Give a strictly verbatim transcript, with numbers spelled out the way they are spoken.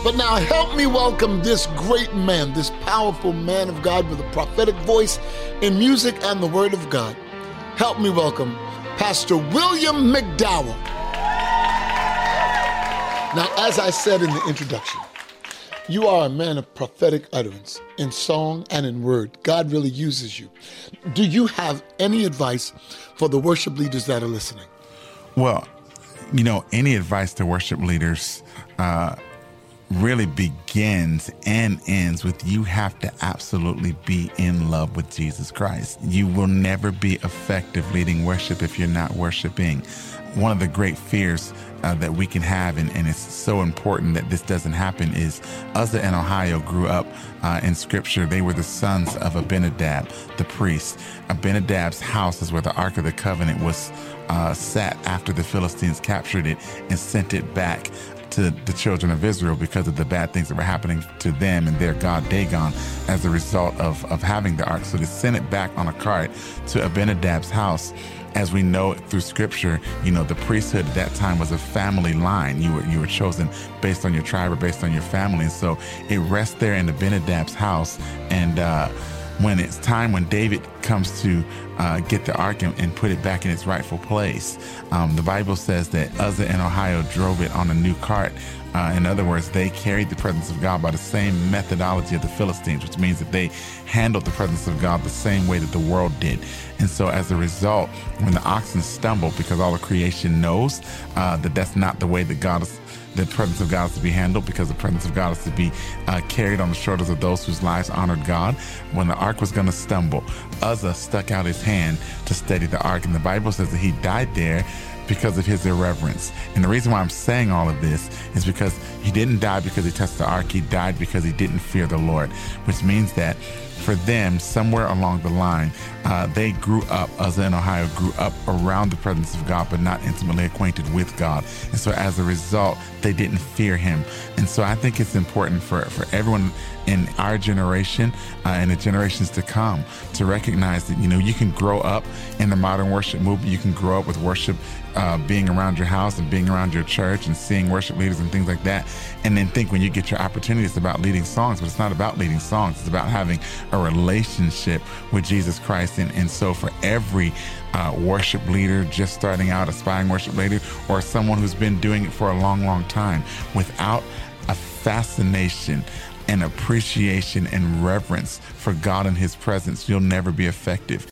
But now help me welcome this great man, this powerful man of God with a prophetic voice in music and the word of God. Help me welcome Pastor William McDowell. Now, as I said in the introduction, you are a man of prophetic utterance in song and in word. God really uses you. Do you have any advice for the worship leaders that are listening? Well, you know, any advice to worship leaders uh, really begins and ends with you have to absolutely be in love with Jesus Christ. You will never be effective leading worship if you're not worshiping. One of the great fears uh, that we can have, and, and it's so important that this doesn't happen, is Uzzah and Ahio grew up uh, in Scripture. They were the sons of Abinadab, the priest. Abinadab's house is where the Ark of the Covenant was uh, sat after the Philistines captured it and sent it back to the children of Israel because of the bad things that were happening to them and their god Dagon as a result of, of having the ark. So they sent it back on a cart to Abinadab's house. As we know through Scripture, you know, the priesthood at that time was a family line. You were you were chosen based on your tribe or based on your family. And so it rests there in Abinadab's house. And uh, when it's time, when David comes to uh, get the ark and, and put it back in its rightful place, um, the Bible says that Uzzah and Ahio drove it on a new cart. Uh, in other words, they carried the presence of God by the same methodology of the Philistines, which means that they handled the presence of God the same way that the world did. And so as a result, when the oxen stumble, because all of creation knows uh, that that's not the way that God is, the presence of God is to be handled, because the presence of God is to be uh, carried on the shoulders of those whose lives honored God. When the ark was going to stumble, Uzzah stuck out his hand to steady the ark. And the Bible says that he died there because of his irreverence. And the reason why I'm saying all of this is because he didn't die because he touched the ark. He died because he didn't fear the Lord, which means that for them, somewhere along the line, uh, they grew up, Uzzah and Ahio grew up around the presence of God, but not intimately acquainted with God. And so as a result, they didn't fear him. And so I think it's important for, for everyone in our generation uh, and the generations to come to recognize that, you know, you can grow up in the modern worship movement. You can grow up with worship uh, being around your house and being around your church and seeing worship leaders and things like that. And then think when you get your opportunity, it's about leading songs, but it's not about leading songs. It's about having a relationship with Jesus Christ. And, and so for every uh, worship leader just starting out, aspiring worship leader, or someone who's been doing it for a long, long time, without a fascination and appreciation and reverence for God and his presence, you'll never be effective.